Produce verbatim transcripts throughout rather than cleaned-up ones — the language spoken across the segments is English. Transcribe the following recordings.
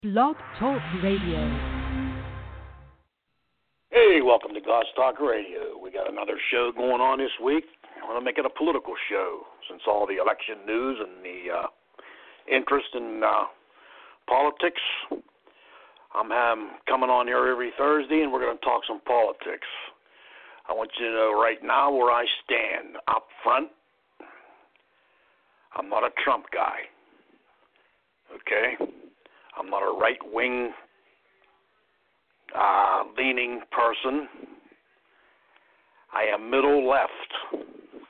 Blog Talk Radio. Hey, welcome to God's Talk Radio. We got another show going on this week. I want to make it a political show since all the election news and the uh, interest in uh, politics. I'm um, coming on here every Thursday, and we're going to talk some politics. I want you to know right now where I stand. Up front, I'm not a Trump guy, okay? I'm not a right-wing uh, leaning person. I am middle left.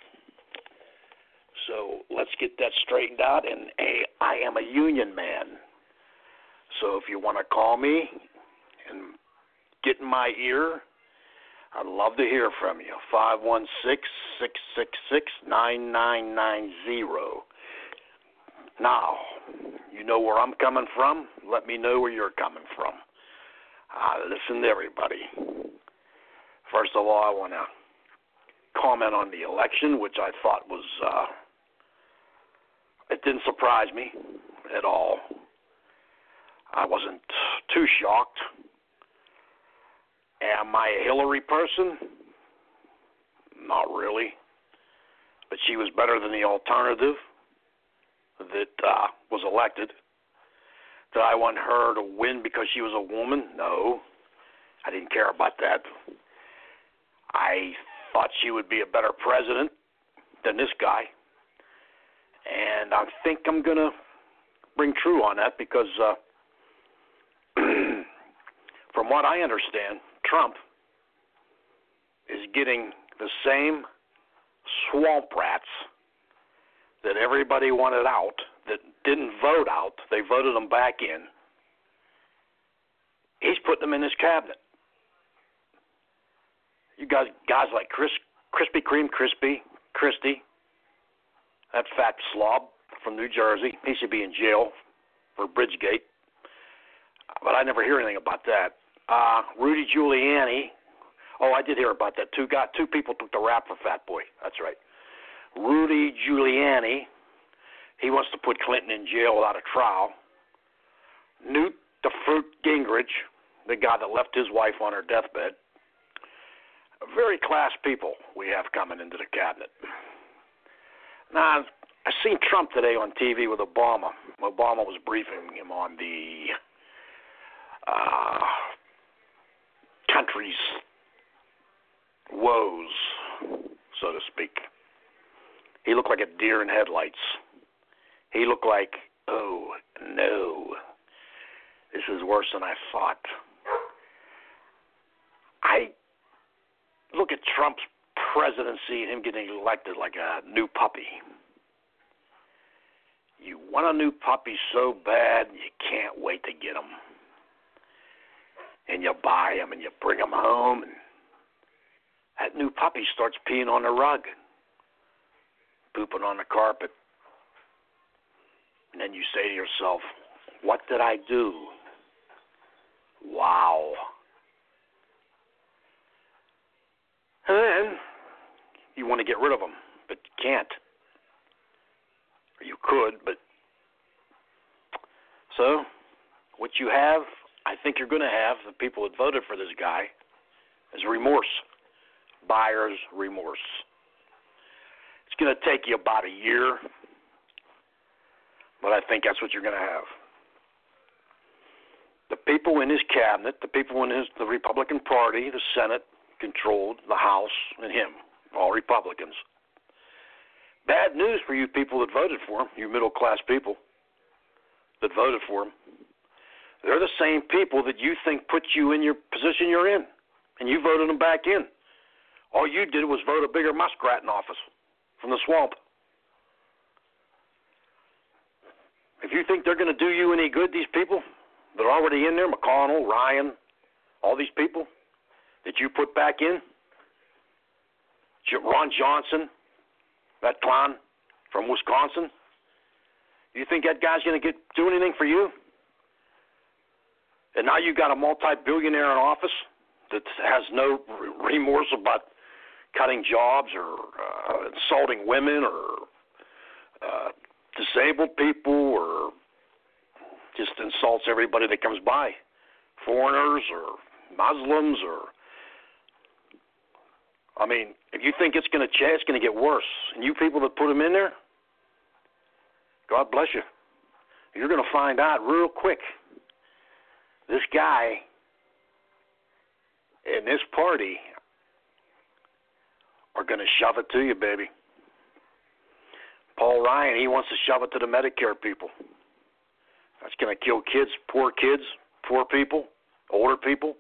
So let's get that straightened out. And a, I am a union man. So if you want to call me and get in my ear, I'd love to hear from you. five one six, six six six, nine nine nine zero. Now, you know where I'm coming from? Let me know where you're coming from. Uh, listen to everybody. First of all, I want to comment on the election, which I thought was, uh, it didn't surprise me at all. I wasn't too shocked. Am I a Hillary person? Not really. But she was better than the alternative that uh, was elected. Did I want her to win because she was a woman? No. I didn't care about that. I thought she would be a better president than this guy. And I think I'm going to bring true on that because uh, from what I understand, Trump is getting the same swamp rats that everybody wanted out, that didn't vote out. They voted them back in. He's putting them in his cabinet. You guys, guys like Chris, Krispy Kreme, Crispy, Christie, that fat slob from New Jersey, he should be in jail for Bridgegate. But I never hear anything about that. Uh, Rudy Giuliani. Oh, I did hear about that. Two got two people took the rap for Fat Boy. That's right. Rudy Giuliani. He wants to put Clinton in jail without a trial. Newt the Fruit Gingrich, the guy that left his wife on her deathbed. Very class people we have coming into the cabinet. Now, I seen Trump today on T V with Obama. Obama was briefing him on the uh, country's woes, so to speak. He looked like a deer in headlights. He looked like, oh, no, this is worse than I thought. I look at Trump's presidency and him getting elected like a new puppy. You want a new puppy so bad, you can't wait to get him. And you buy him and you bring him home, and that new puppy starts peeing on the rug, pooping on the carpet. And then you say to yourself, what did I do? Wow. And then you want to get rid of them, but you can't. Or you could, but... So, what you have, I think you're going to have, the people that voted for this guy, is remorse. Buyer's remorse. It's going to take you about a year, but I think that's what you're going to have. The people in his cabinet, the people in his the Republican Party, the Senate, controlled the House, and him, all Republicans. Bad news for you people that voted for him, you middle-class people that voted for him. They're the same people that you think put you in your position you're in, and you voted them back in. All you did was vote a bigger muskrat in office from the swamp. If you think they're going to do you any good, these people that are already in there, McConnell, Ryan, all these people that you put back in, Ron Johnson, that clown from Wisconsin, you think that guy's going to get do anything for you? And now you got a multi-billionaire in office that has no remorse about cutting jobs or uh, insulting women or uh, disabled people or just insults everybody that comes by, foreigners or Muslims or. I mean, if you think it's going to change, it's going to get worse. And you people that put him in there, God bless you. You're going to find out real quick. This guy and this party are going to shove it to you, baby. Paul Ryan, he wants to shove it to the Medicare people. That's going to kill kids, poor kids, poor people, older people.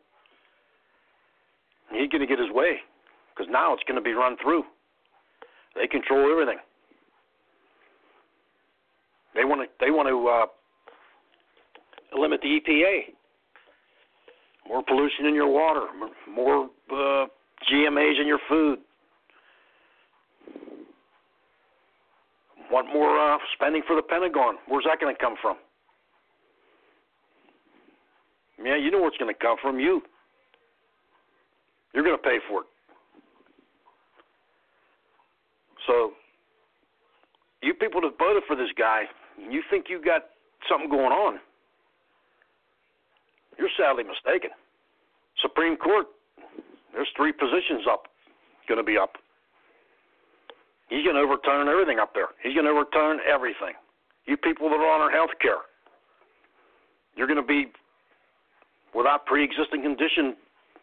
He's going to get his way. Because now it's going to be run through. They control everything. They want to. They want to uh, limit the E P A. More pollution in your water. More uh, G M As in your food. Want more uh, spending for the Pentagon? Where's that going to come from? Yeah, you know where it's going to come from. You. You're going to pay for it. So, you people that voted for this guy, you think you got something going on. You're sadly mistaken. Supreme Court, there's three positions up, going to be up. He's going to overturn everything up there. He's going to overturn everything. You people that are on our health care, you're going to be without pre-existing condition.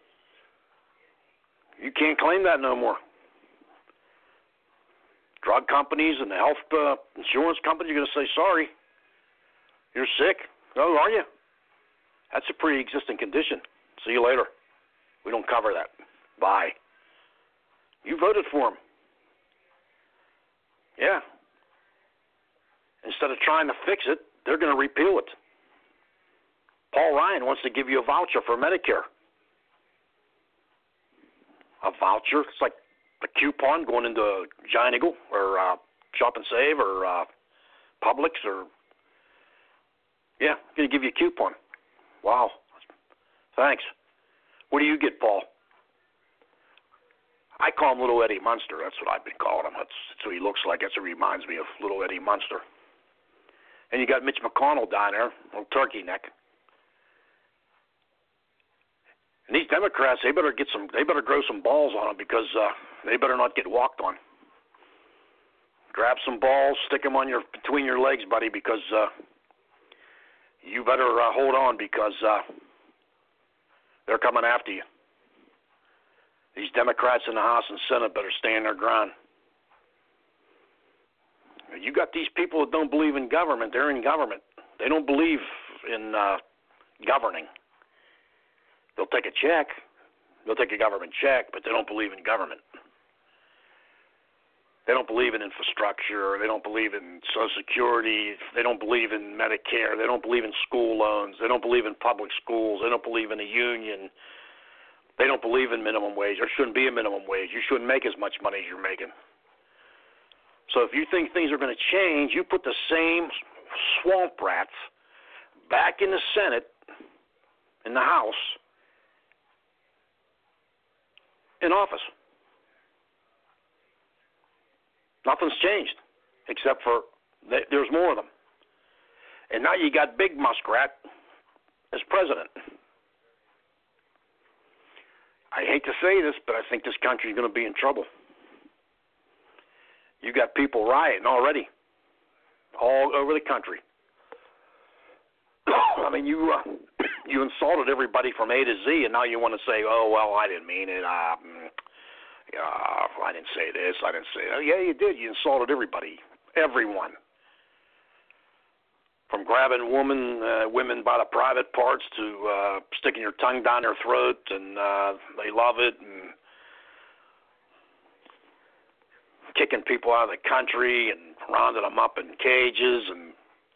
You can't claim that no more. Drug companies and the health uh, insurance companies are going to say, sorry, you're sick. Oh, are you? That's a pre-existing condition. See you later. We don't cover that. Bye. You voted for him. Yeah. Instead of trying to fix it, they're going to repeal it. Paul Ryan wants to give you a voucher for Medicare. A voucher? It's like a coupon going into Giant Eagle or uh, Shop and Save or uh, Publix or, yeah, going to give you a coupon. Wow. Thanks. What do you get, Paul? I call him Little Eddie Munster. That's what I've been calling him. That's, that's what he looks like. That's what he reminds me of, Little Eddie Munster. And you got Mitch McConnell down there, little turkey neck. And these Democrats, they better get some. They better grow some balls on them because uh, they better not get walked on. Grab some balls, stick them on your between your legs, buddy, because uh, you better uh, hold on because uh, they're coming after you. These Democrats in the House and Senate better stand their ground. You got these people that don't believe in government. They're in government. They don't believe in uh, governing. They'll take a check. They'll take a government check, but they don't believe in government. They don't believe in infrastructure. They don't believe in Social Security. They don't believe in Medicare. They don't believe in school loans. They don't believe in public schools. They don't believe in a union. They don't believe in minimum wage. There shouldn't be a minimum wage. You shouldn't make as much money as you're making. So if you think things are going to change, you put the same swamp rats back in the Senate, in the House, in office. Nothing's changed, except for th- there's more of them. And now you got Big Muskrat as president. I hate to say this, but I think this country is going to be in trouble. You got people rioting already, all over the country. I mean, you uh, you insulted everybody from A to Z, and now you want to say, "Oh, well, I didn't mean it. Uh, uh, I didn't say this. I didn't say that." Yeah, you did. You insulted everybody, everyone, from grabbing women, uh, women by the private parts to uh, sticking your tongue down their throat, and uh, they love it, and kicking people out of the country and rounding them up in cages and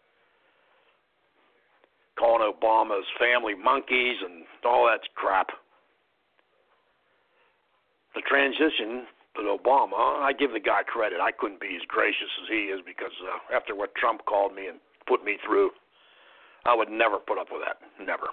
calling Obama's family monkeys and all that crap. The transition to Obama, I give the guy credit. I couldn't be as gracious as he is because uh, after what Trump called me and put me through, I would never put up with that. Never.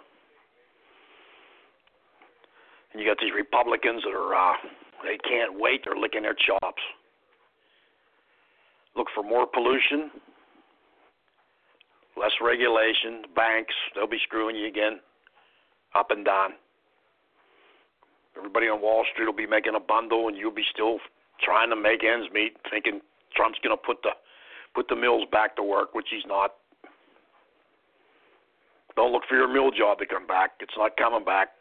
And you got these Republicans that are, uh, they can't wait. They're licking their chops. Look for more pollution. less regulation. Banks, they'll be screwing you again, up and down. Everybody on Wall Street will be making a bundle, and you'll be still trying to make ends meet, thinking Trump's going to put the put the mills back to work, which he's not. Don't look for your mill job to come back. It's not coming back.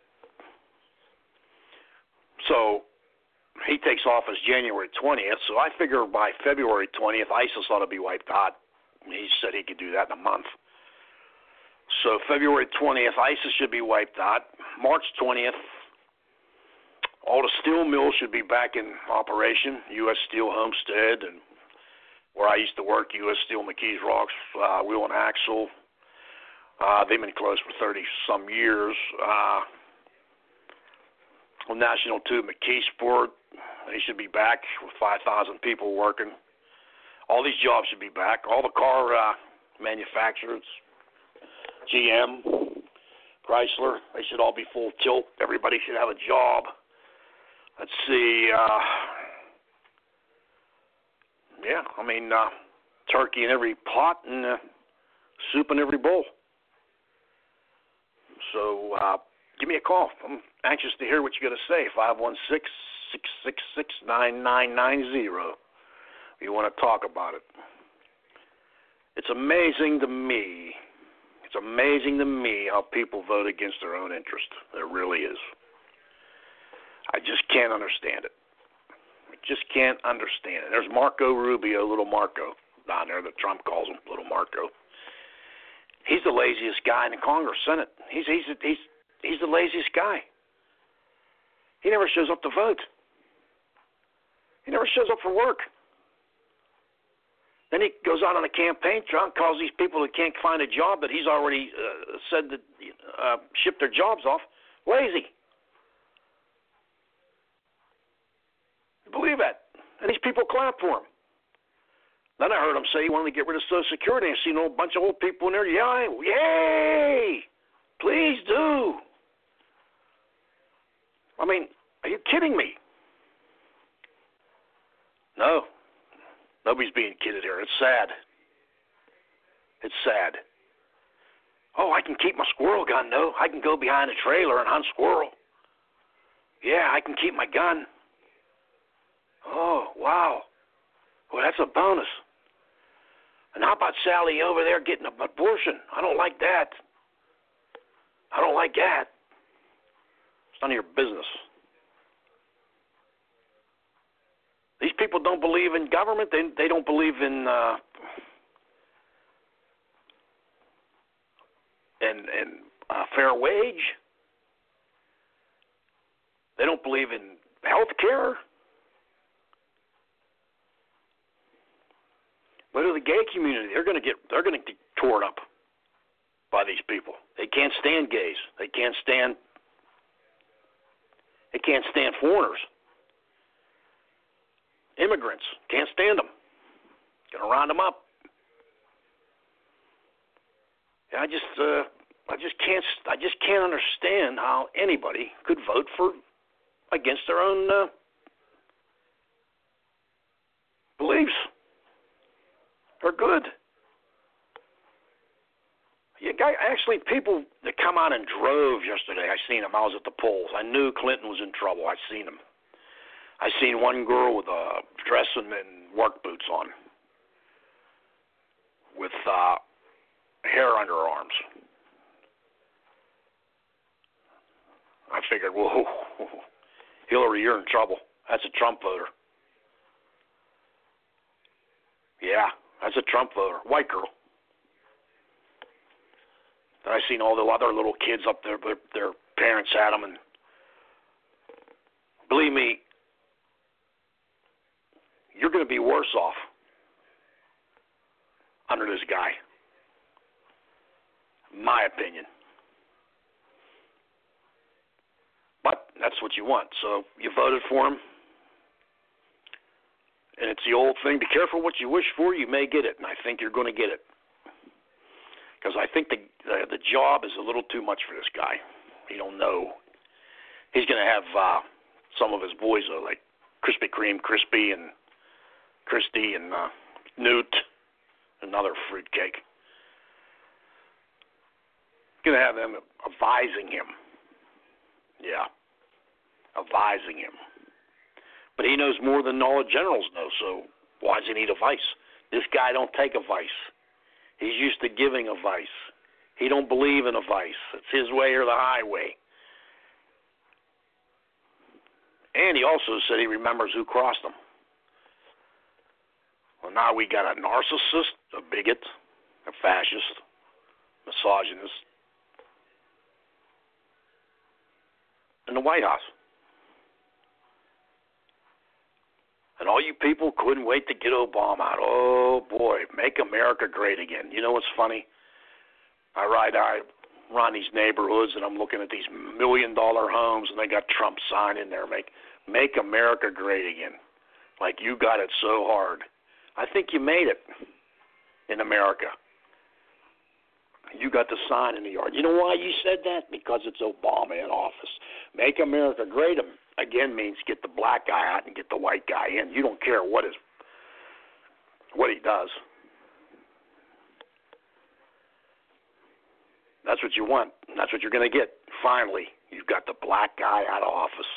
So he takes office January twentieth, so I figure by February twentieth, ISIS ought to be wiped out. He said he could do that in a month. So February twentieth, ISIS should be wiped out. March twentieth, all the steel mills should be back in operation. U S Steel Homestead, and where I used to work, U S Steel McKees Rocks, uh, Wheel and Axle. Uh, they've been closed for thirty-some years. Uh, National Tube McKeesport, they should be back with five thousand people working. All these jobs should be back. All the car uh, manufacturers, G M, Chrysler, they should all be full tilt. Everybody should have a job. Let's see. Uh, yeah, I mean, uh, turkey in every pot and uh, soup in every bowl. So uh, give me a call. I'm anxious to hear what you got to say. five one six, six six six, nine nine nine zero. You want to talk about it. It's amazing to me. It's amazing to me how people vote against their own interest. It really is. I just can't understand it. I just can't understand it. There's Marco Rubio, little Marco, down there that Trump calls him, little Marco. He's the laziest guy in the Congress, Senate. He's he's he's he's the laziest guy. He never shows up to vote. He never shows up for work. Then he goes out on a campaign trail and calls these people that can't find a job that he's already uh, said that uh, shipped their jobs off lazy. You believe that? And these people clap for him. Then I heard him say he wanted to get rid of Social Security. I seen a whole bunch of old people in there. Yay! Yay! Please do. I mean, are you kidding me? No. Nobody's being kidded here. It's sad. It's sad. Oh, I can keep my squirrel gun, though. I can go behind a trailer and hunt squirrel. Yeah, I can keep my gun. Oh, wow. Well, that's a bonus. And how about Sally over there getting an abortion? I don't like that. I don't like that. It's none of your business. These people don't believe in government. They they don't believe in uh, in, in uh, fair wage. They don't believe in health care. But to the gay community, they're going to get they're going to get torn up by these people. They can't stand gays. They can't stand. They can't stand foreigners. Immigrants, can't stand them. Gonna round them up. And I just, uh, I just can't, I just can't understand how anybody could vote for against their own uh, beliefs. They're good. You got actually people that come out in droves yesterday. I seen them. I was at the polls. I knew Clinton was in trouble. I seen him. I seen one girl with a dress and work boots on, with uh, hair under her arms. I figured, whoa, Hillary, you're in trouble. That's a Trump voter. Yeah, that's a Trump voter, white girl. Then I seen all the other little kids up there, but their parents had them, and believe me, you're going to be worse off under this guy, in my opinion. But that's what you want. So you voted for him. And it's the old thing, be careful what you wish for, you may get it. And I think you're going to get it. Because I think the, the the job is a little too much for this guy. You don't know. He's going to have uh, some of his boys, uh, like Krispy Kreme, Crispy, and Christie and uh, Newt, another fruitcake. going to have them advising him. Yeah, advising him. But he knows more than all the generals know, so why does he need advice? This guy don't take advice. He's used to giving advice. He don't believe in advice. It's his way or the highway. And he also said he remembers who crossed him. Well, now we got a narcissist, a bigot, a fascist, misogynist in the White House. And all you people couldn't wait to get Obama out. Oh, boy, make America great again. You know what's funny? I ride I around these neighborhoods, and I'm looking at these million-dollar homes, and they got Trump sign in there, make, make America great again. Like you got it so hard. I think you made it in America. You got the sign in the yard. You know why you said that? Because it's Obama in office. Make America great again means get the black guy out and get the white guy in. You don't care what is what he does. That's what you want. That's what you're going to get. Finally, you've got the black guy out of office.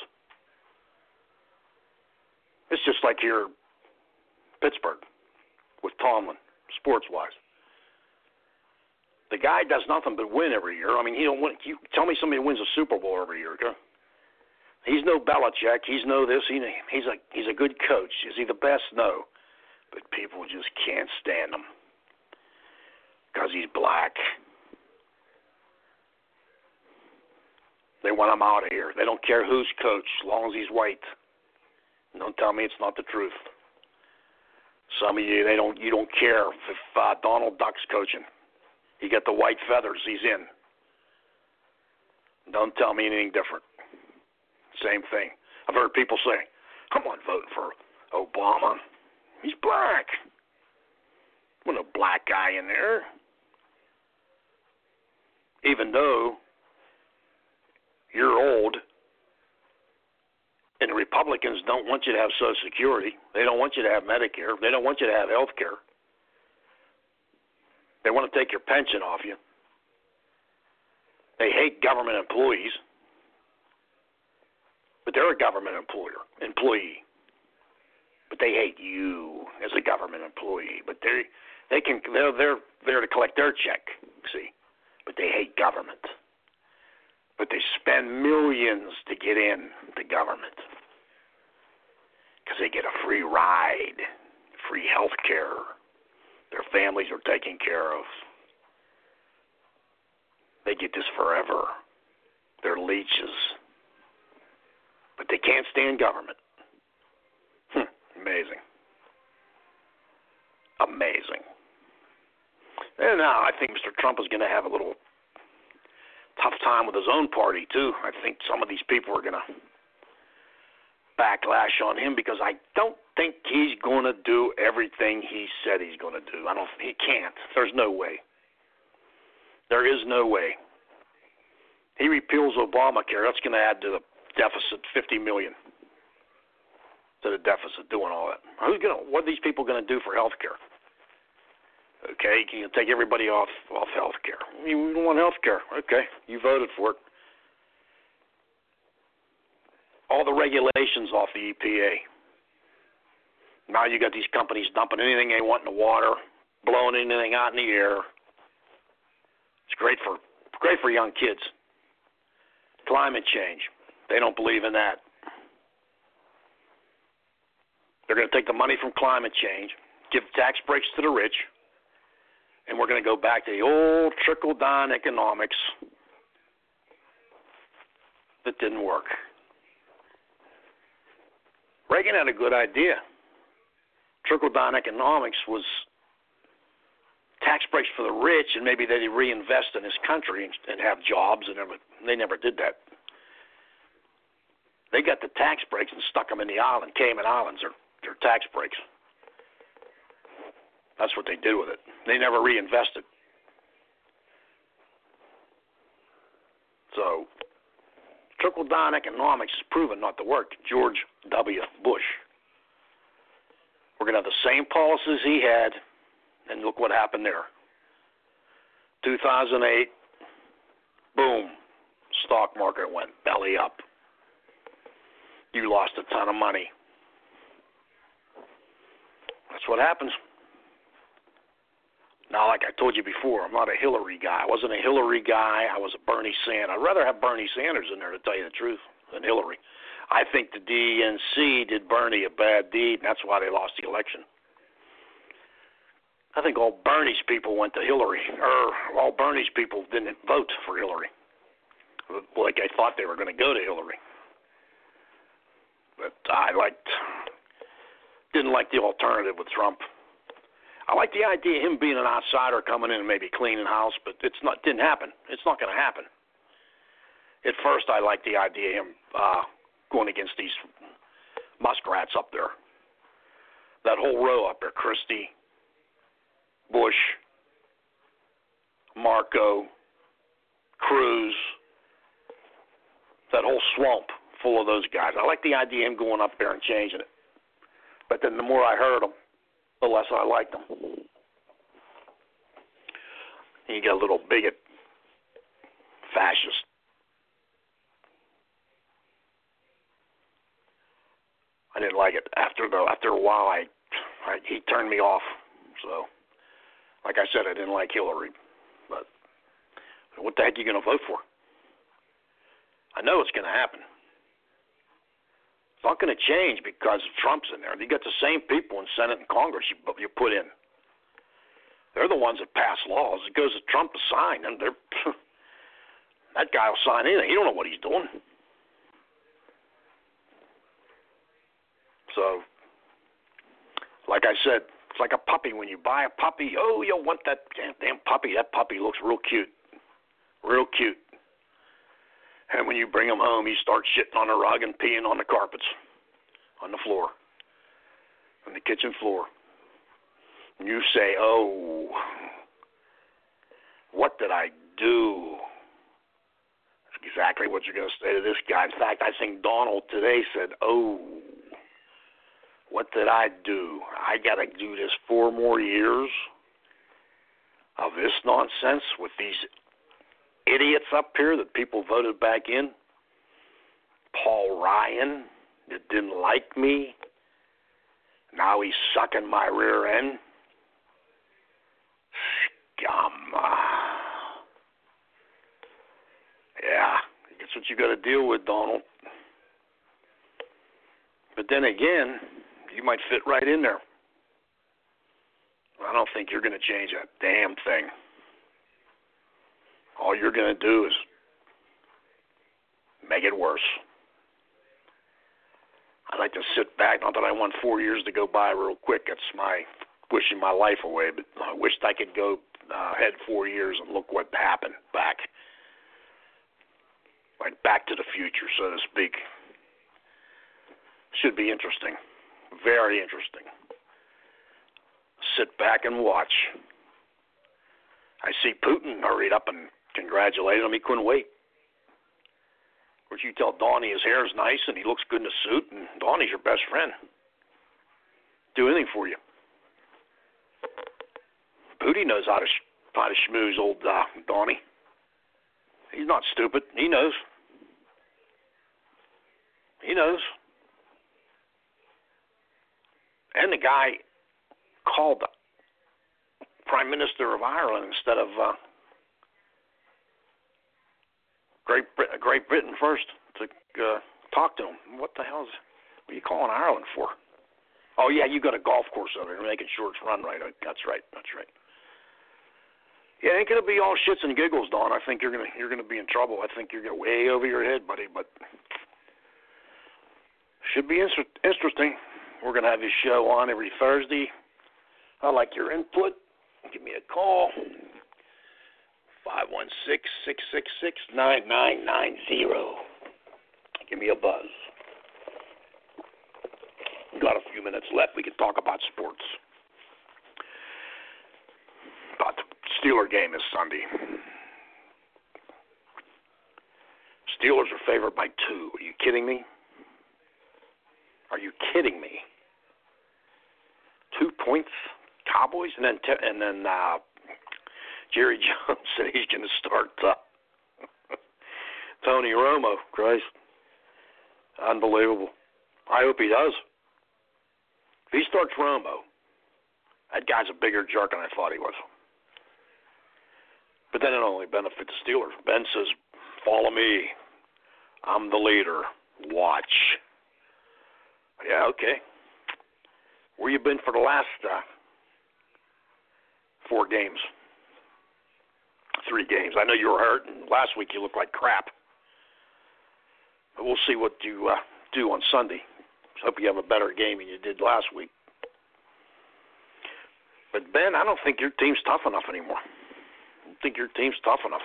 It's just like here in Pittsburgh with Tomlin, sports-wise. The guy does nothing but win every year. I mean, he don't win. You tell me somebody wins a Super Bowl every year. Okay? He's no Belichick. He's no this. He, he's a he's a good coach. Is he the best? No. But people just can't stand him because he's black. They want him out of here. They don't care who's coach, as long as he's white. Don't tell me it's not the truth. Some of you, they don't. You don't care if uh, Donald Duck's coaching. He got the white feathers. He's in. Don't tell me anything different. Same thing. I've heard people say, "I'm not voting for Obama. He's black. There's no black guy in there." Even though you're old, and the Republicans don't want you to have Social Security. They don't want you to have Medicare. They don't want you to have health care. They want to take your pension off you. They hate government employees, but they're a government employer, employee. But they hate you as a government employee. But they they can they're they're there to collect their check. See, but they hate government. But they spend millions to get in the government because they get a free ride, free health care. Their families are taken care of. They get this forever. They're leeches. But they can't stand government. Hm, amazing. Amazing. And now I think Mister Trump is going to have a little tough time with his own party, too. I think some of these people are going to backlash on him because I don't think he's going to do everything he said he's going to do. I don't. He can't. There's no way. There is no way. He repeals Obamacare. That's going to add to the deficit fifty million dollars to the deficit doing all that. Who's going to? What are these people going to do for health care? Okay, can you take everybody off off health care? You don't want health care. Okay, you voted for it. All the regulations off the E P A. Now you got these companies dumping anything they want in the water, blowing anything out in the air. It's great for great for young kids. Climate change. They don't believe in that. They're going to take the money from climate change, give tax breaks to the rich, and we're going to go back to the old trickle-down economics that didn't work. Reagan had a good idea. Trickle-down economics was tax breaks for the rich, and maybe they'd reinvest in this country and, and have jobs, and never, they never did that. They got the tax breaks and stuck them in the island, Cayman Islands, or their tax breaks. That's what they did with it. They never reinvested. So, trickle-down economics is proven not to work. George W. Bush. We're going to have the same policies he had, and look what happened there. two thousand eight, boom, stock market went belly up. You lost a ton of money. That's what happens. Now, like I told you before, I'm not a Hillary guy. I wasn't a Hillary guy. I was a Bernie Sanders. I'd rather have Bernie Sanders in there, to tell you the truth, than Hillary. I think the D N C did Bernie a bad deed, and that's why they lost the election. I think all Bernie's people went to Hillary, or all Bernie's people didn't vote for Hillary, like I thought they were going to go to Hillary. But I liked, didn't like the alternative with Trump. I like the idea of him being an outsider coming in and maybe cleaning house, but it's not didn't happen. It's not going to happen. At first, I liked the idea of him uh, going against these muskrats up there. That whole row up there, Christie, Bush, Marco, Cruz, that whole swamp full of those guys. I like the idea of him going up there and changing it. But then the more I heard him, the less I liked him. You got a little bigot, fascist. I didn't like it. After the after a while, I, I he turned me off. So, like I said, I didn't like Hillary. But what the heck are you going to vote for? I know it's going to happen. It's not going to change because Trump's in there. You got the same people in Senate and Congress you, you put in. They're the ones that pass laws. It goes to Trump to sign, and they're that guy will sign anything. He don't know what he's doing. So, like I said, it's like a puppy. When you buy a puppy, oh, you want that damn, damn puppy. That puppy looks real cute, real cute. And when you bring him home, he starts shitting on the rug and peeing on the carpets, on the floor, on the kitchen floor. And you say, oh, what did I do? That's exactly what you're going to say to this guy. In fact, I think Donald today said, oh, what did I do? I got to do this four more years of this nonsense with these idiots up here that people voted back in. Paul Ryan, that didn't like me. Now he's sucking my rear end. Scum. Yeah, that's what you got to deal with, Donald. But then again, you might fit right in there. I don't think you're going to change a damn thing. All you're going to do is make it worse. I'd like to sit back. Not that I want four years to go by real quick. That's my wishing my life away. But I wished I could go uh, ahead four years and look what happened back. Like back to the future, so to speak. Should be interesting. Very interesting. Sit back and watch. I see Putin hurried up and congratulated him. He couldn't wait. Of course, you tell Donnie his hair's nice and he looks good in a suit, and Donnie's your best friend. Do anything for you. Putin knows how to sh- how to schmooze old uh, Donnie. He's not stupid. He knows. He knows. And the guy called the Prime Minister of Ireland instead of uh, Great Britain, Great Britain first to uh, talk to him. What the hell is? What are you calling Ireland for? Oh yeah, you got a golf course over there, making sure it's run right. That's right. That's right. Yeah, it ain't gonna be all shits and giggles, Don. I think you're gonna you're gonna be in trouble. I think you're gonna way over your head, buddy. But should be inter- interesting. We're gonna have this show on every Thursday. I like your input. Give me a call. five one six, six six six, nine nine nine zero. Give me a buzz. Got a few minutes left. We can talk about sports. About the Steeler game this Sunday. Steelers are favored by two. Are you kidding me? Are you kidding me? Two points, Cowboys, and then te- and then uh, Jerry Jones said he's going to start uh, Tony Romo, Christ. Unbelievable. I hope he does. If he starts Romo, that guy's a bigger jerk than I thought he was. But then it only benefits the Steelers. Ben says, follow me. I'm the leader. Watch. Yeah, okay. Where you been for the last uh, four games? Three games. I know you were hurt, and last week you looked like crap. But we'll see what you uh, do on Sunday. Hope you have a better game than you did last week. But, Ben, I don't think your team's tough enough anymore. I don't think your team's tough enough.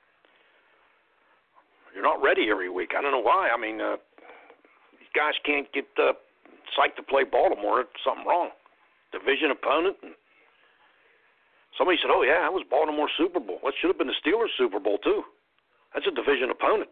You're not ready every week. I don't know why. I mean, uh, these guys can't get uh, psyched to play Baltimore. It's something wrong. Division opponent. And somebody said, oh, yeah, that was Baltimore Super Bowl. That should have been the Steelers Super Bowl, too. That's a division opponent.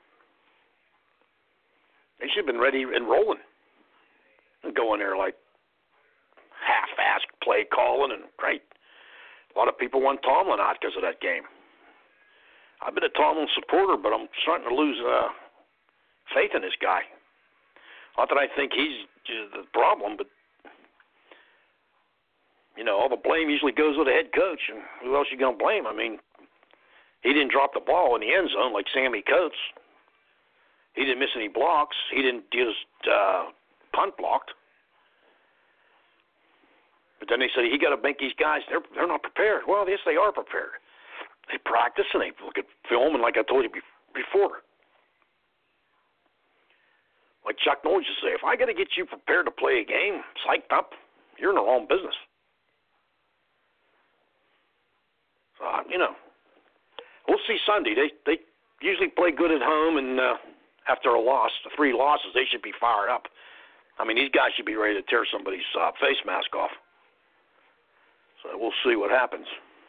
They should have been ready and rolling. And go in there like half-assed play calling and great. A lot of people want Tomlin out because of that game. I've been a Tomlin supporter, but I'm starting to lose uh, faith in this guy. Not that I think he's the problem, but, you know, all the blame usually goes with the head coach, and who else you going to blame? I mean, he didn't drop the ball in the end zone like Sammy Coates. He didn't miss any blocks. He didn't get his uh, punt blocked. But then they said, he got to make these guys, they're, they're not prepared. Well, yes, they are prepared. They practice and they look at film, and like I told you before, like Chuck Norris used to say, if I got to get you prepared to play a game, psyched up, you're in the wrong business. So, you know, we'll see Sunday. They they usually play good at home, and uh, after a loss, three losses, they should be fired up. I mean, these guys should be ready to tear somebody's uh, face mask off. So we'll see what happens.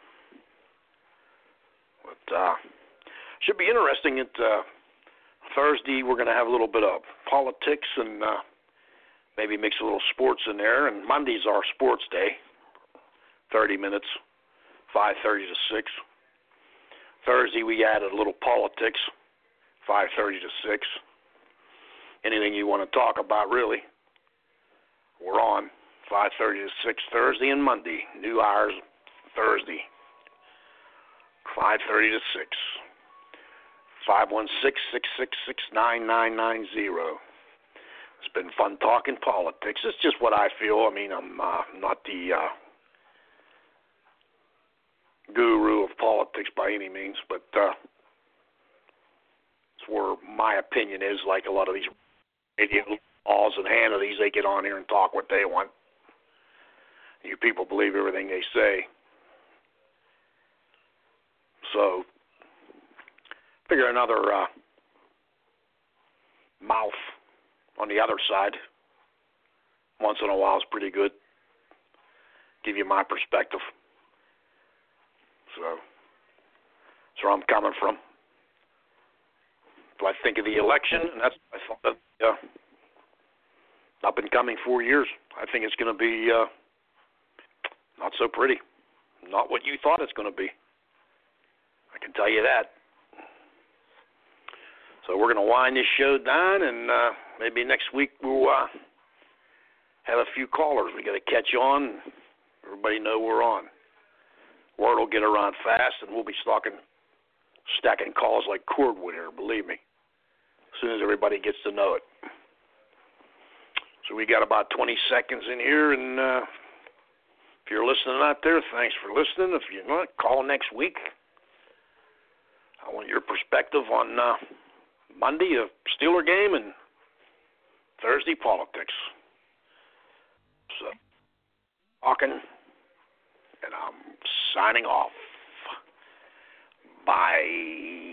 But uh, should be interesting. At uh, Thursday, we're going to have a little bit of politics and uh, maybe mix a little sports in there. And Monday's our sports day, thirty minutes, five thirty to six. Thursday, we added a little politics, five thirty to six. Anything you want to talk about, really, we're on five thirty to six Thursday and Monday. New hours Thursday, five thirty to six. five one six, six six six, nine nine nine zero. It's been fun talking politics. It's just what I feel. I mean, I'm uh, not the uh, guru of politics by any means, but uh, it's where my opinion is. Like a lot of these idiot laws and Hannitys, they get on here and talk what they want. You people believe everything they say. So, figure another uh, mouth on the other side once in a while is pretty good. Give you my perspective. So, that's where I'm coming from. Do I think of the election? And that's I thought that, uh, not been coming four years. I think it's going to be uh, not so pretty. Not what you thought it's going to be. I can tell you that. So we're going to wind this show down, and uh, maybe next week we'll uh, have a few callers. We got to catch on. Everybody know we're on. Word will get around fast, and we'll be stocking, stacking calls like cordwood here, believe me, as soon as everybody gets to know it. So we got about twenty seconds in here, and uh, if you're listening out there, thanks for listening. If you're not, call next week. I want your perspective on uh, Monday, a Steeler game, and Thursday, politics. So, talking, and I'm signing off. Bye.